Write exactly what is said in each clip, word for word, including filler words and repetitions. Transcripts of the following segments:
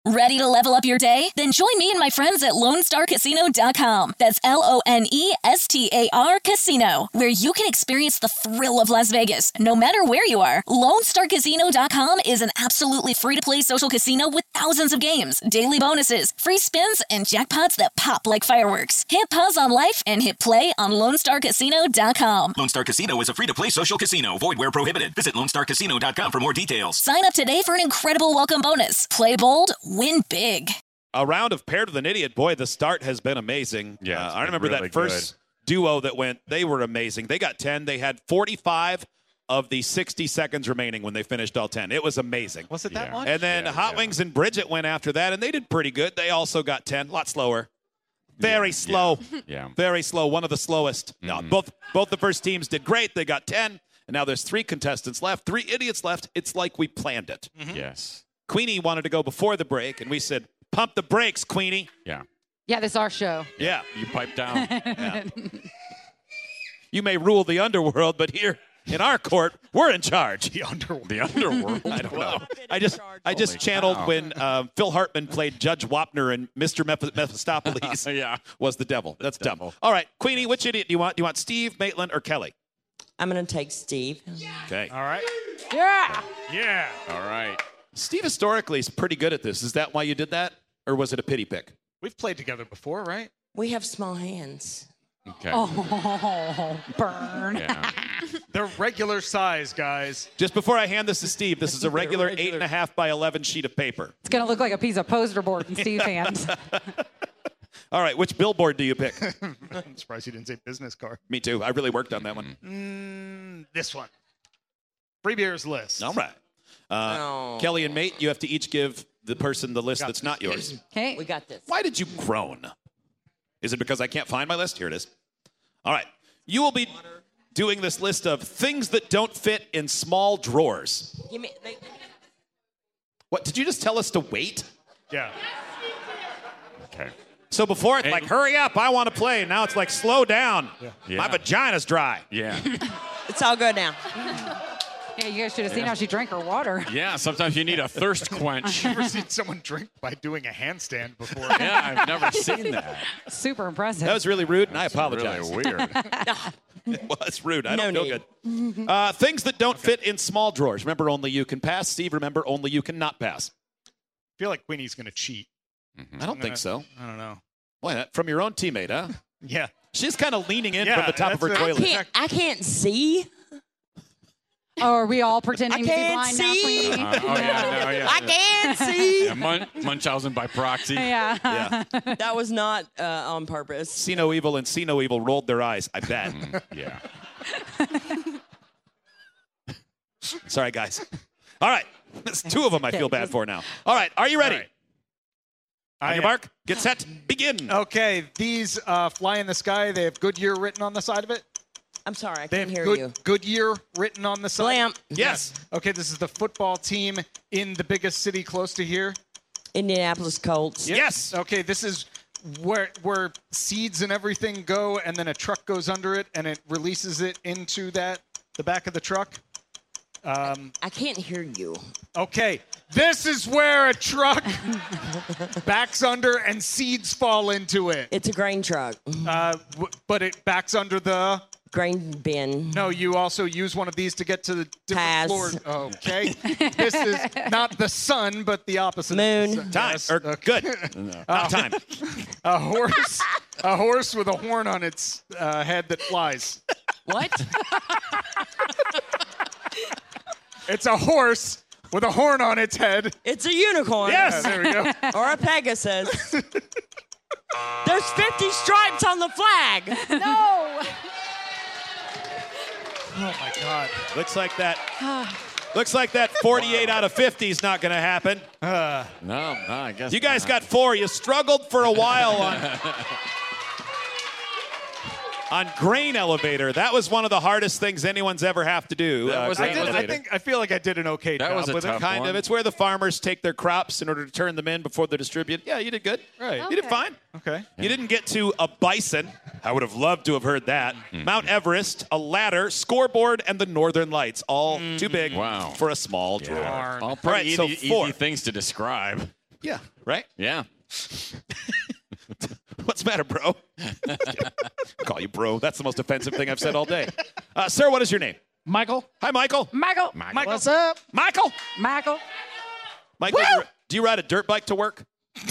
Ready to level up your day? Then join me and my friends at Lone Star Casino dot com. That's L O N E S T A R Casino, where you can experience the thrill of Las Vegas, no matter where you are. Lone Star Casino dot com is an absolutely free-to-play social casino with thousands of games, daily bonuses, free spins, and jackpots that pop like fireworks. Hit pause on life and hit play on Lone Star Casino dot com. Lone Star Casino is a free-to-play social casino. Void where prohibited. Visit Lone Star Casino dot com for more details. Sign up today for an incredible welcome bonus. Play bold, win big. A round of Paired with an Idiot. Boy, the start has been amazing. Yeah, uh, I remember really that first good. duo that went. They were amazing. They got ten. They had forty-five of the sixty seconds remaining when they finished all ten. It was amazing. Was it that Yeah. much? And then Yeah, Hot yeah. Wings and Bridget went after that, and they did pretty good. They also got ten. A lot slower. Very Yeah, slow. Yeah. Very slow. One of the slowest. No, Mhm. both both the first teams did great. They got ten. And now there's three contestants left, three idiots left. It's like we planned it. Yes. Queenie wanted to go before the break, and we said, pump the brakes, Queenie. Yeah. Yeah, this is our show. Yeah. You pipe down. Yeah. You may rule the underworld, but here in our court, we're in charge. The underworld. The underworld. I don't know. I just I just Holy channeled cow. when um, Phil Hartman played Judge Wapner and Mister Meph- Mephistopheles Yeah. was the devil. That's dumb. devil. All right, Queenie, which idiot do you want? Do you want Steve, Maitland, or Kelly? I'm going to take Steve. Okay. All right. Yeah. Yeah. All right. Steve historically is pretty good at this. Is that why you did that, or was it a pity pick? We've played together before, right? We have small hands. Okay. Oh, burn. Yeah. They're regular size, guys. Just before I hand this to Steve, this is a regular eight and a half by eleven sheet of paper. It's going to look like a piece of poster board in Steve's hands. All right, which billboard do you pick? I'm surprised you didn't say business card. Me too. I really worked on that one. Mm, this one. Free beers list. All right. Uh, Oh. Kelly and Mate, you have to each give the person the list Got that's this. not yours. Okay. We got this. Why did you groan? Is it because I can't find my list? Here it is. All right. You will be doing this list of things that don't fit in small drawers. Give me, they, What, did you just tell us to wait? Yeah. Okay. So before it's Hey. like, hurry up, I want to play. Now it's like, slow down. Yeah. My vagina's dry. Yeah. it's all good now. Yeah, you guys should have seen how she drank her water. Yeah. Sometimes you need a thirst quench. I've never seen someone drink by doing a handstand before. Yeah, I've never seen that. Super impressive. That was really rude, and I apologize. Really weird. It was rude. I No don't feel need. good. Uh, things that don't fit in small drawers. Remember, only you can pass. Steve, remember, only you can not pass. I feel like Queenie's going to cheat. I don't I'm think so. gonna- I don't know. Why not? From your own teammate, huh? Yeah. She's kind of leaning in Yeah, from the top of her that's it. I toilet. can't, I can't see. Oh, are we all pretending I to be can't blind now, see. Queenie? Uh, oh yeah. No, yeah. I can't see. Yeah, Mun- Munchausen by proxy. Yeah. Yeah. That was not uh, on purpose. See no evil and see no evil rolled their eyes. I bet. Mm, yeah. Sorry, guys. All right. There's two of them I feel bad just- for now. All right. Are you ready? All right. On I your am. mark, get set, begin. Okay, these uh, fly in the sky. They have Goodyear written on the side of it. I'm sorry, I They can't have hear good, you. Goodyear written on the side. Blam. Yes. Okay, this is the football team in the biggest city close to here. Indianapolis Colts. Yes. Okay, this is where where seeds and everything go, and then a truck goes under it, and it releases it into that the back of the truck. Um, I can't hear you. okay, this is where a truck backs under and seeds fall into it. It's a grain truck. Uh, w- but it backs under the. Grain bin. No, you also use one of these to get to the different Pass. floors. Okay, this is not the sun, but the opposite. of the Moon. sun. Time. Yes, Or, okay. Good. Not time. A horse, a horse with a horn on its uh, head that flies. What? It's a horse with a horn on its head. It's a unicorn. Yeah, there we go. Or a Pegasus. There's fifty stripes on the flag. No. Oh my God. Looks like that. Looks like that forty-eight out of fifty is not going to happen. Uh, No, no, I guess You guys not. got four. You struggled for a while on on grain elevator. That was one of the hardest things anyone's ever have to do. That uh, was grain I, did, I elevator. think I feel like I did an okay That job was a with tough it. kind one. of. It's where the farmers take their crops in order to turn them in before they're distributed. Yeah, you did good. Right. You did fine. Okay. You didn't get to a bison. I would have loved to have heard that. Mount Everest, a ladder, scoreboard, and the Northern Lights. All too big Wow. for a small drawer. Darn. All All pretty right, easy, so four. easy things to describe. Yeah, right? Yeah. What's the matter, bro? Call you bro. That's the most offensive thing I've said all day. Uh, sir, what is your name? Michael. Hi, Michael. Michael. Michael. What's up? Michael. Michael. Michael, do you, do you ride a dirt bike to work?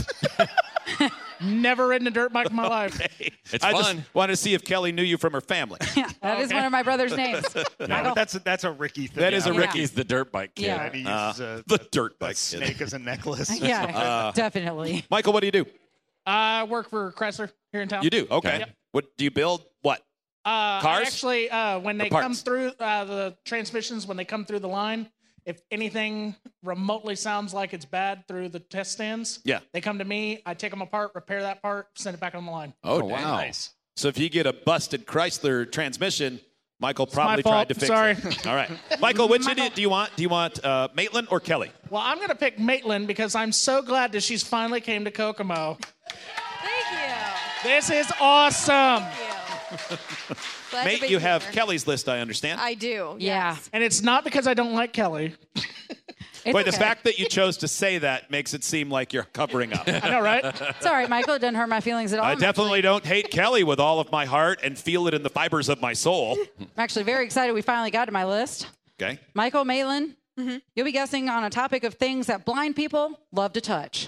Never ridden a dirt bike in my life. It's I fun. just wanted to see if Kelly knew you from her family. Yeah, that is one of my brother's names. No, Michael. that's a, that's a Ricky thing. That is a Yeah. Ricky. He's the dirt bike kid. Yeah. And he uses Uh, a, the dirt a bike. kid. snake as a necklace. Yeah, definitely. Michael, what do you do? I work for Chrysler here in town. You do? Okay. Yep. What do you build? What? Uh, Cars? Actually, uh, when they parts? come through uh, the transmissions, when they come through the line, if anything remotely sounds like it's bad through the test stands, Yeah. they come to me. I take them apart, repair that part, send it back on the line. Oh, Oh, wow. nice. So if you get a busted Chrysler transmission, Michael my probably fault. tried to fix Sorry. it. All right. Michael, which idiot do you want? Do you want uh, Maitland or Kelly? Well, I'm going to pick Maitland because I'm so glad that she's finally came to Kokomo. Thank you. This is awesome. Thank you. Glad to Mate, be you have here. Kelly's list, I understand. I do. Yeah. Yes. And it's not because I don't like Kelly. It's Boy, the okay. fact that you chose to say that makes it seem like you're covering up. I know, right? It's all right, Michael. It doesn't hurt my feelings at all. I I'm definitely don't hate Kelly with all of my heart and feel it in the fibers of my soul. Actually, I'm actually very excited we finally got to my list. Okay. Michael, Maitland, you'll be guessing on a topic of things that blind people love to touch.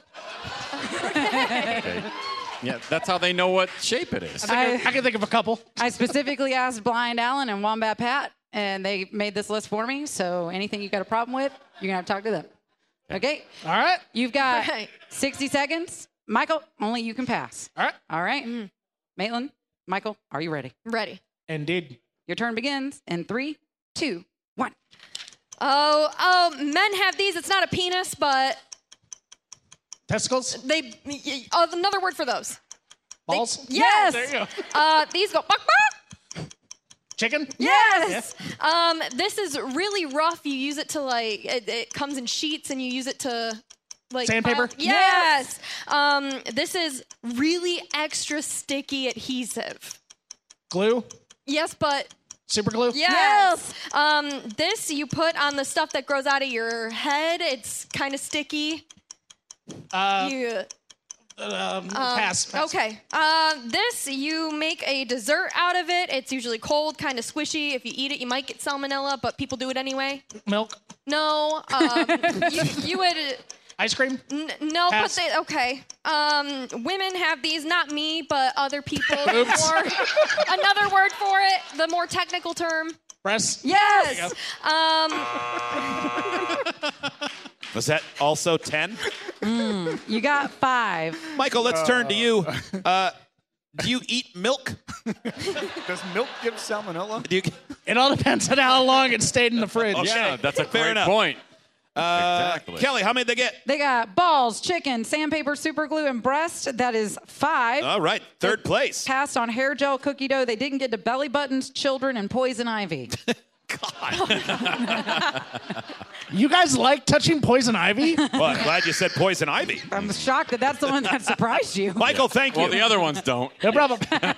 Yeah, that's how they know what shape it is. I, I- I can think of a couple. I specifically asked Blind Alan and Wombat Pat, and they made this list for me. So anything you got a problem with, you're going to have to talk to them. Okay? All right. You've got Right. sixty seconds. Michael, only you can pass. All right. All right. Maitland, Michael, are you ready? Ready. Indeed. Your turn begins in three, two, one. Oh, oh, men have these. It's not a penis, but Testicles? they. y- Oh, another word for those. They- Balls? yes. There you go. Uh, these go. Buck, buck. Chicken? Yes. Um, this is really rough. You use it to like. It, it comes in sheets, and you use it to. Like Sandpaper? file- Yes. Um, this is really extra sticky adhesive. Glue? Yes, but Super glue? yes. Um, this you put on the stuff that grows out of your head. It's kind of sticky. Uh, you, um, pass, pass. okay. Uh, this you make a dessert out of it. It's usually cold, kind of squishy. If you eat it, you might get salmonella, but people do it anyway. Milk? No. Um, you, you would. Ice cream? N- no, Pass. but they okay. Um, women have these, not me, but other people. Oops. Or another word for it, the more technical term. Breasts? Yes. Um, Was that also ten? You got five. Michael, let's turn to you. Uh, do you eat milk? Does milk give salmonella? Do you, It all depends on how long it stayed in the fridge. Yeah, that's a Fair great enough. point. uh, exactly. Kelly, how many did they get? They got balls, chicken, sandpaper, super glue, and breast. That is five. All right, third place. Passed on hair gel, cookie dough. They didn't get to belly buttons, children, and poison ivy. You guys like touching poison ivy? Well, I'm glad you said poison ivy. I'm shocked that that's the one that surprised you. Michael, thank you. Well, the other ones don't. No problem.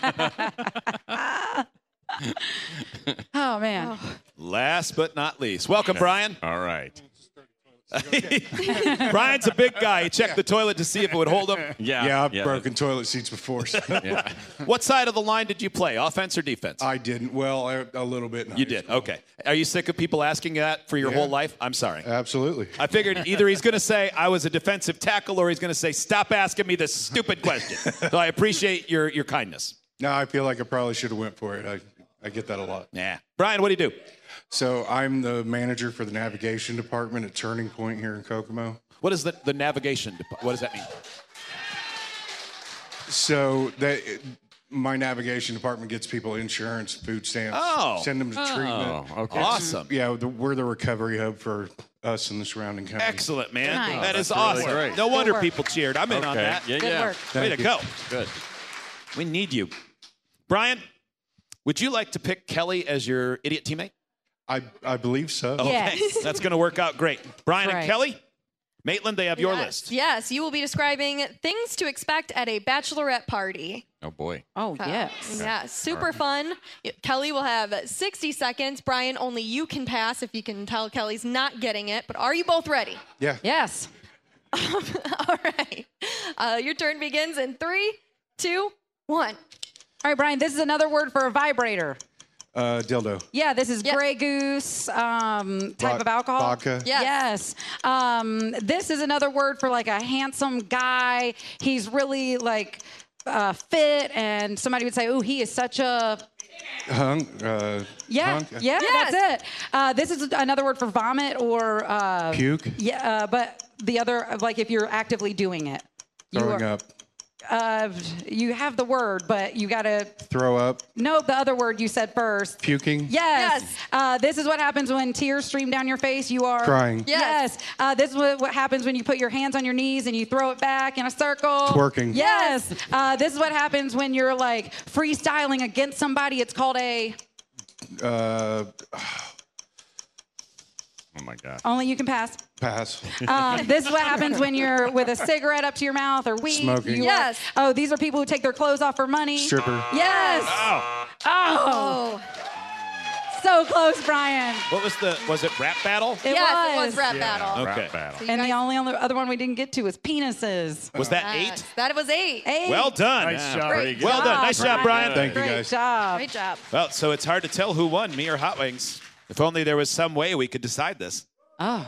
Oh, man. Last but not least, welcome, Brian. All right. Brian's a big guy. He checked the toilet to see if it would hold him. Yeah. Yeah, I've broken toilet seats before. So. Yeah. What side of the line did you play, offense or defense? I didn't. Well, I, a little bit. in You high did. school. Okay. Are you sick of people asking that for your Yeah. whole life? I'm sorry. Absolutely. I figured either he's going to say I was a defensive tackle or he's going to say stop asking me this stupid question. So I appreciate your your kindness. No, I feel like I probably should have went for it. I, I get that a lot. Yeah. Brian, what do you do? So I'm the manager for the navigation department at Turning Point here in Kokomo. What is the, the navigation? dep- What does that mean? So that my navigation department gets people insurance, food stamps, Oh. send them to treatment. Oh, okay. Awesome. Yeah, the, we're the recovery hub for us and the surrounding counties. Excellent, man. Nice. That is That's really awesome. great. No wonder work. people cheered. I'm in on Okay. that. Yeah, Good yeah. work. Way to Thank you. go. Good. We need you. Brian, would you like to pick Kelly as your idiot teammate? I, I believe so. Okay. Yes. That's going to work out great. Brian and Right. Kelly, Maitland, they have your yes. list. Yes, you will be describing things to expect at a bachelorette party. Oh, boy. Oh, Uh, yes. Yeah, super fun. Kelly will have sixty seconds. Brian, only you can pass if you can tell Kelly's not getting it. But are you both ready? Yeah. Yes. All right. Uh, your turn begins in three, two, one. All right, Brian, this is another word for a vibrator. Uh, dildo. Yeah, this is Yep. Grey Goose um, type Vod- of alcohol. vodka. Yes. Yes. Um, this is another word for like a handsome guy. He's really like uh, fit, and somebody would say, "Oh, he is such a." Hung. Uh, Yeah, hunk? yeah, Yes. that's it. Uh, this is another word for vomit or uh, Puke. Yeah, uh, but the other, like if you're actively doing it, you Throwing are- up. Uh, you have the word, but you gotta. Throw up. No, the other word you said first. Puking. Yes. Yes. Uh, this is what happens when tears stream down your face. You are Crying. Yes. Uh, this is what, what happens when you put your hands on your knees and you throw it back in a circle. Twerking. Yes. Uh, this is what happens when you're like freestyling against somebody. It's called a. Uh, Oh my God. Only you can pass. pass. Um, this is what happens when you're with a cigarette up to your mouth or weed. Smoking. You are- Yes. oh, these are people who take their clothes off for money. Stripper. Yes. Oh. Oh. Oh. So close, Brian. What was the, was it rap battle? It yes, was. it was rap battle. Okay. Rap battle. So you And the guys- only only other one we didn't get to was penises. Was that Yes, eight? That was eight. Eight. Well done. Nice job. Great Well done. job, Nice job, Brian. Thank you, Great guys. job. Great job. Well, so it's hard to tell who won, me or Hot Wings. If only there was some way we could decide this. Oh.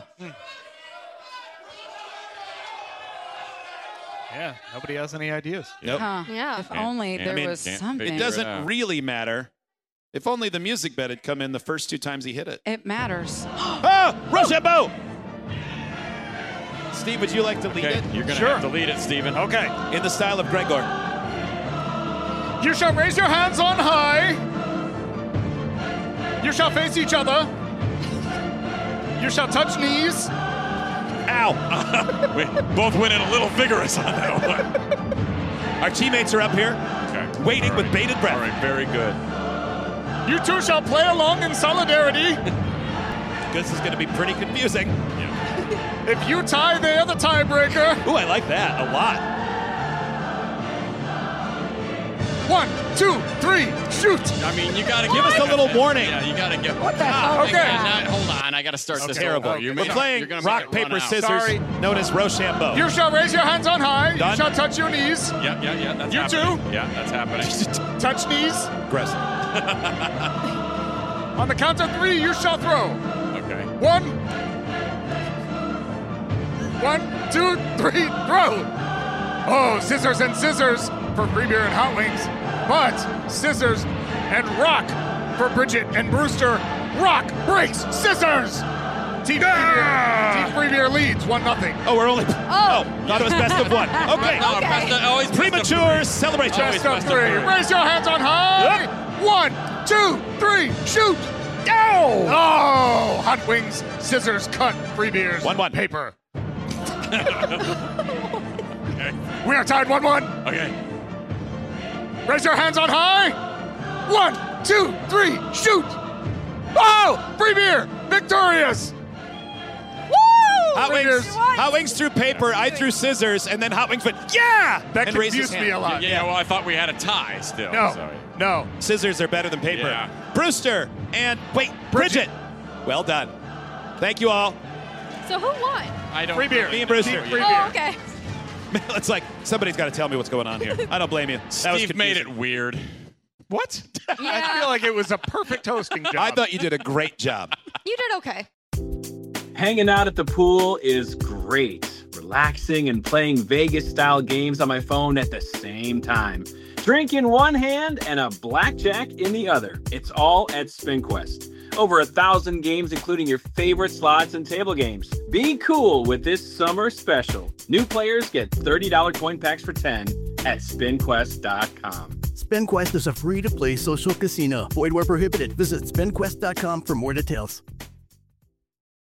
Yeah, nobody has any ideas. Nope. Huh. Yeah. If only can't- there I mean, was can't something. It figure doesn't out. really matter. If only the music bed had come in the first two times he hit it. It matters. Ah! Rochambeau! Steve, would you like to lead Okay, it? you're gonna Sure. have to lead it, Steven. Okay. In the style of Gregor. You shall raise your hands on high. You shall face each other. You shall touch knees. Ow! We both went in a little vigorous on that one. Our teammates are up here, Okay. waiting All with right. bated breath. All right, very good. You two shall play along in solidarity. This is going to be pretty confusing. If you tie, they are the tiebreaker. Ooh, I like that a lot. One, two, three, shoot. I mean, you gotta Give us a little warning. Yeah, you gotta give. What the hell? Ah, Okay. hang on, hold on, I gotta start this Terrible. over. You're We're making- playing you're gonna make rock, it run paper, out. scissors, Sorry. known as Rochambeau. You shall raise your hands on high. Done. You shall touch your knees. Yeah, yeah, yeah. That's You happening. too? Yeah, that's happening. Touch knees. Aggressive. On the count of three, you shall throw. Okay. One. One, two, three, throw. Oh, scissors and scissors for free beer and hot wings. But scissors and rock for Bridget and Brewster. Rock breaks scissors. Team Free Beer, Team Free Beer leads one nothing. Oh, we're only. Oh, thought it was best of one. Okay. No, best of- always best of Premature three. celebration. Always Best of best of three. three. Raise your hands on high. One, two, three, shoot. Oh! Oh! Hot wings, scissors, cut, free beers, One, one. paper. Okay. We are tied one one. Okay. Raise your hands on high. One, two, three, shoot. Oh! Free beer, victorious. Hot Free Wings, beers. Hot Wings threw paper, I threw scissors, and then Hot Wings went, yeah! That and raised his confused me hand. a lot. Yeah, yeah, well, I thought we had a tie still. No, Sorry. no. Scissors are better than paper. Yeah. Brewster and, wait, Bridget. Well done. Thank you all. So who won? I don't. Free beer. Me and Brewster. Team free Oh, beer. okay. It's like, somebody's got to tell me what's going on here. I don't blame you. That was Steve made it confusing. weird. What? I Yeah. feel like it was a perfect hosting job. I thought you did a great job. You did okay. Hanging out at the pool is great. Relaxing and playing Vegas-style games on my phone at the same time. Drink in one hand and a blackjack in the other. It's all at SpinQuest. Over a thousand games, including your favorite slots and table games. Be cool with this summer special. New players get thirty dollars coin packs for ten at spin quest dot com. SpinQuest is a free-to-play social casino. Void where prohibited. Visit spin quest dot com for more details.